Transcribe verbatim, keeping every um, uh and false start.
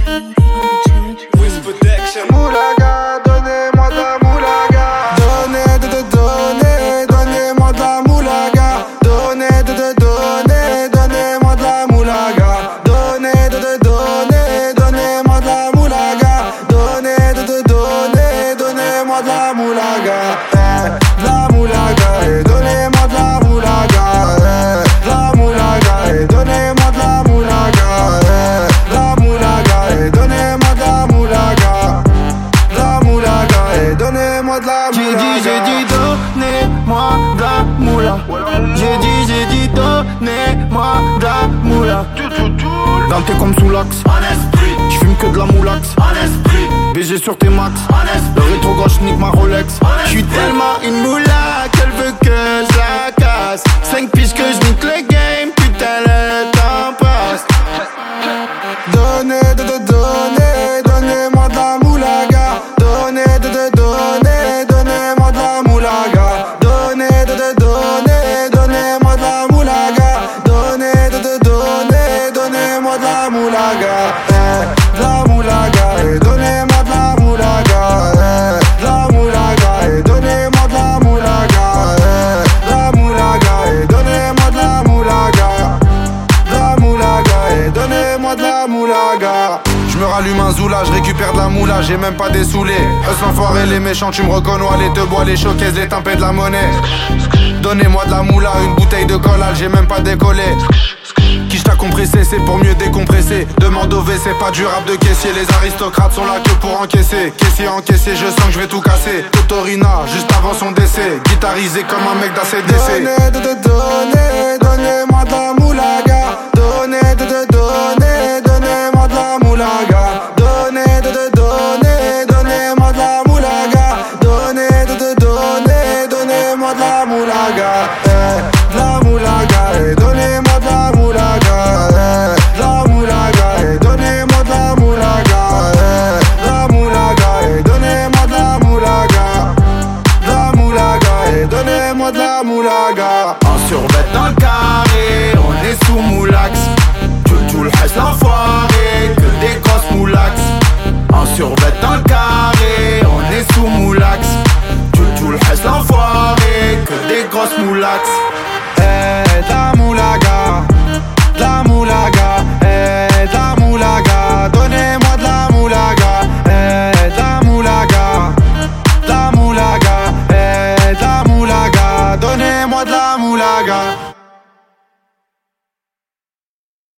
Moulaga, donnez-moi de la moulaga. Donnez, de, de, donnez, donnez-moi de la moulaga. Donnez, de, de, donnez, donnez-moi de la moulaga. Donnez, de, de, donnez, donnez-moi de la moulaga. Donnez, de, de, donnez, donnez-moi de la moulaga. Eh, de la moulaga, eh, donnez-moi de la moulaga. Eh, de la moulaga, eh, donnez-moi de la moulaga. Eh, de la moulaga, eh, donnez-moi de la moulaga. La moulaga, et donnez-moi de la moulaga. J'ai dit, j'ai dit, donnez-moi de la moula. J'ai dit, j'ai dit, donnez-moi de la moula. Dans tes comme sous l'axe, j'fume que de la moulax. B G sur tes max, le rétro gauche nique ma Rolex. J'suis tellement une moula qu'elle veut que je la casse. Cinq piges que je nique le game, putain le temps passe. Donnez, de, de, donnez, donnez-moi de la moulaga. Donnez, de, de, donnez, donnez-moi de la moulaga. Donnez, de, de, donnez, donnez-moi de la moulaga. Donnez, de, de, donnez, donnez-moi de la moulaga. Eh, de la moulaga, et donnez-moi de la moulaga. Eh, de la moulaga, et donnez-moi de la moulaga. Eh, de la moulaga, et donnez-moi de la moulaga. De la moulaga, et donnez-moi de la moulaga. Je me rallume un zoula, je récupère de la moula, j'ai même pas dessoulé. Us l'enfoiré, les méchants, tu me reconnais, les te bois, les choquaises, les timpés de la monnaie. Donnez-moi de la moula, une bouteille de collal, j'ai même pas décollé. Qui t'a compressé, c'est pour mieux décompresser. Demande au V, c'est pas du rap de caissier. Les aristocrates sont là que pour encaisser. Caissier encaissé, je sens que je vais tout casser. Totorina, juste avant son décès. Guitarisé comme un mec d'A C D C. Donnez, de, de, donnez, donnez-moi de la moulaga.